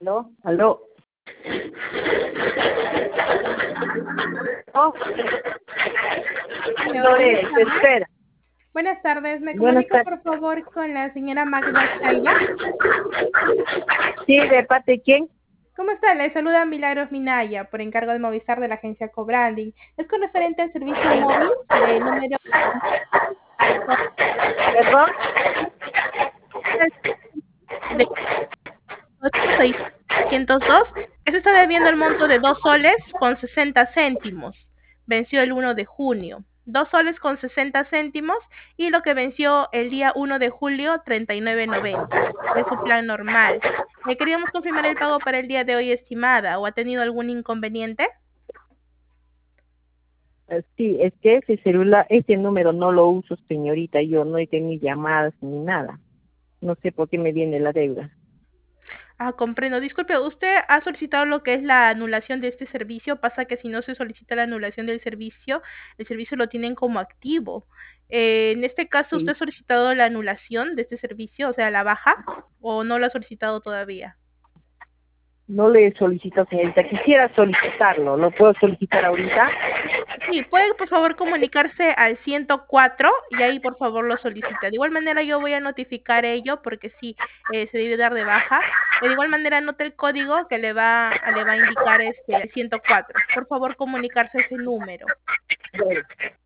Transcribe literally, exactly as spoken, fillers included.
¿Aló? ¿Aló? Oh, Aló, buenas Lore, te tardes. espera. Buenas tardes, me Buenas comunico tardes. por favor con la señora Magda Chaiva. Sí, ¿de parte de quién? ¿Cómo está? Le saluda Milagros Minaya por encargo de Movistar de la agencia Cobranding. Es con referente al servicio móvil de número ¿Perdón? de ocho seis cero dos, que se está debiendo el monto de dos soles con sesenta céntimos. Venció el uno de junio. Dos soles con sesenta céntimos y lo que venció el día uno de julio, treinta y nueve noventa. Es su plan normal. Le queríamos confirmar el pago para el día de hoy, estimada, o ha tenido algún inconveniente. Eh, Sí, es que ese celular, ese número no lo uso, señorita. Yo no he tenido llamadas ni nada. No sé por qué me viene la deuda. Ah, comprendo. Disculpe, ¿usted ha solicitado lo que es la anulación de este servicio? Pasa que si no se solicita la anulación del servicio, el servicio lo tienen como activo. Eh, en este caso, ¿usted Sí, ha solicitado la anulación de este servicio, o sea, la baja, o no lo ha solicitado todavía? no le he solicitado, señorita. Quisiera solicitarlo. ¿Lo puedo solicitar ahorita? Sí, puede por favor comunicarse al ciento cuatro y ahí por favor lo solicita. De igual manera yo voy a notificar ello porque sí, eh, se debe dar de baja. De igual manera anote el código que le va, le va a indicar este el ciento cuatro. Por favor comunicarse a ese número. Bueno,